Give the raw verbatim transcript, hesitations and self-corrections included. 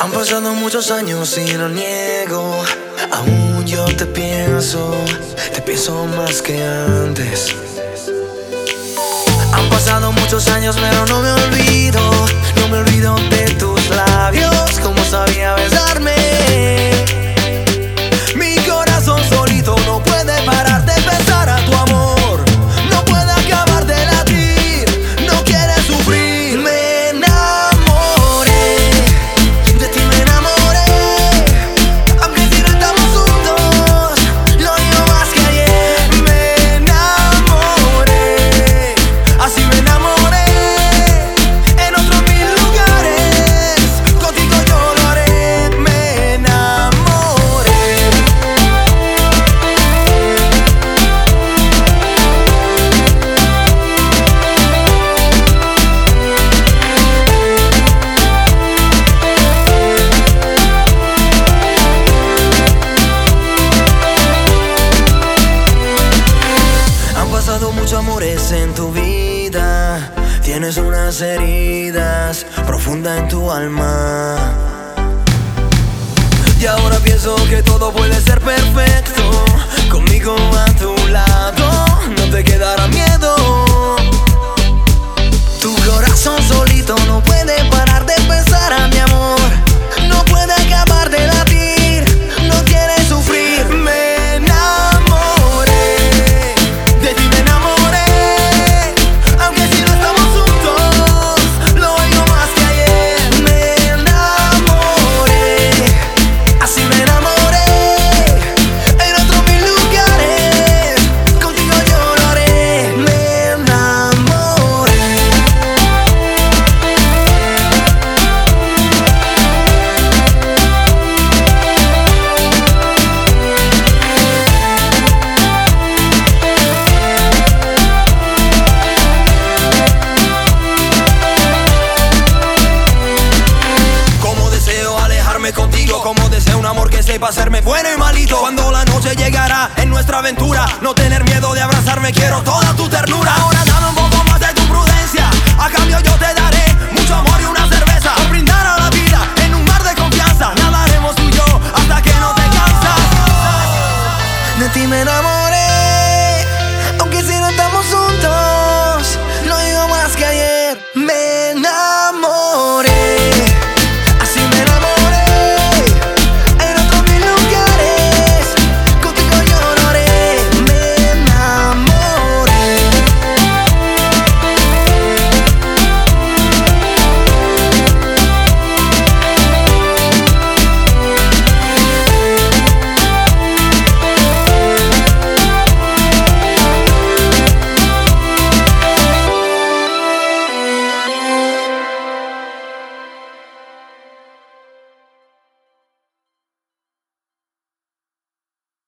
Han pasado muchos años y lo niego. Aún yo te pienso, te pienso más que antes. Han pasado muchos años pero no me olvido. No me olvido de tus labios, como sabía besarme. Mi corazón solito no puede parar de pensar a tu amor. No puede acabar de latir, no quiere sufrir. Me enamoré, de ti me enamoré. Aunque si no estamos juntos, lo digo más que ayer. Me enamoré, así me enamoré. En otros mil lugares, contigo yo lo haré. Me enamoré. Han pasado muchos amores en tu vida. Tienes unas heridas profundas en tu alma. Y ahora pienso que todo puede ser perfecto. Conmigo a tu lado, no te quedará miedo. Tu corazón solito no puede parar de pensar a mi amor. No puede acabar de latir, no quiere sufrir. Me enamoré, de ti me enamoré. Aunque si no estamos juntos, lo digo más que ayer. Me enamoré, así me enamoré. En otros mil lugares, contigo yo lo haré. Me enamoré. Como deseo alejarme contigo, como deseo un amor que sepa hacerme bueno y malito. Cuando la noche llegará en nuestra aventura, no tener miedo de abrazarme, quiero toda tu ternura. Ahora dame un poco más de tu prudencia, a cambio yo te daré mucho amor y una cerveza. Por brindar a la vida en un mar de confianza, nadaremos tú y yo hasta que no te cansas. De ti me enamoré.